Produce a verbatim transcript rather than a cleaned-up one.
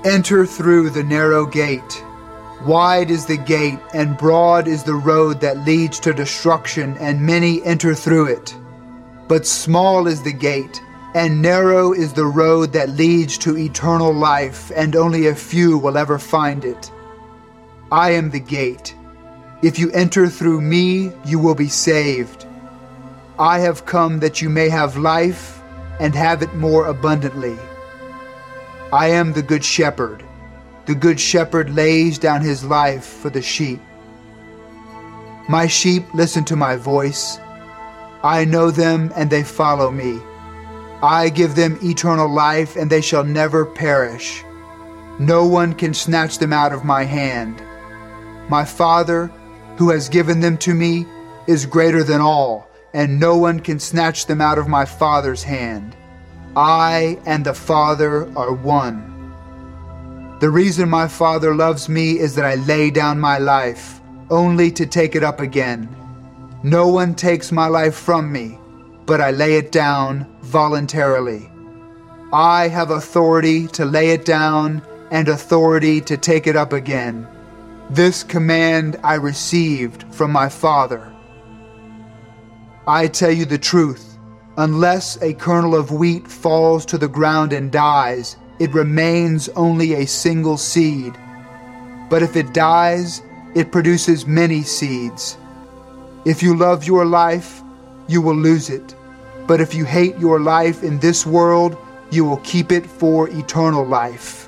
Enter through the narrow gate. Wide is the gate, and broad is the road that leads to destruction, and many enter through it. But small is the gate, and narrow is the road that leads to eternal life, and only a few will ever find it. I am the gate. If you enter through me, you will be saved. I have come that you may have life, and have it more abundantly. I am the good shepherd. The good shepherd lays down his life for the sheep. My sheep listen to my voice. I know them, and they follow me. I give them eternal life, and they shall never perish. No one can snatch them out of my hand. My Father, who has given them to me, is greater than all, and no one can snatch them out of my Father's hand. I and the Father are one. The reason my Father loves me is that I lay down my life, only to take it up again. No one takes my life from me, but I lay it down voluntarily. I have authority to lay it down and authority to take it up again. This command I received from my Father. I tell you the truth, unless a kernel of wheat falls to the ground and dies, it remains only a single seed. But if it dies, it produces many seeds. If you love your life, you will lose it. But if you hate your life in this world, you will keep it for eternal life.